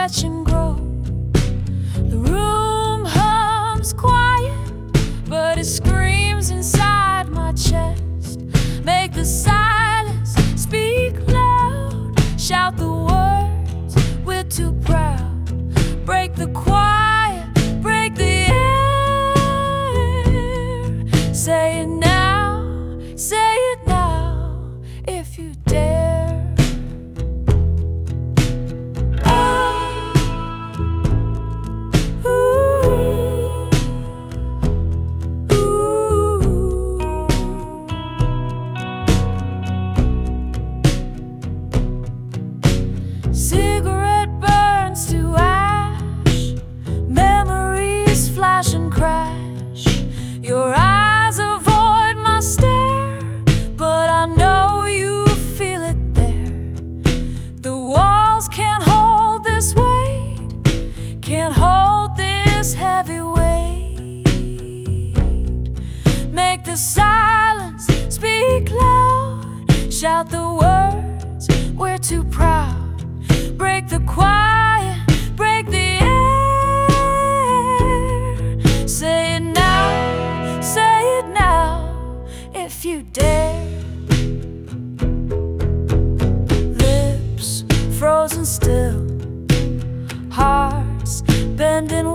stretch and grow. The room hums quiet, but it screams inside my chest. Make the silence speak loud, shout the words we're too proud. Break the quiet, break the air. Say it now, say it now, if you dare. Cigarette burns to ash, memories flash and crash. Your eyes avoid my stare, but I know you feel it there. The walls can't hold this weight, can't hold this heavy weight. Make the silence speak loud, shout the words we're too proud. Break the quiet, break the air. Say it now, if you dare. Lips frozen still, hearts bending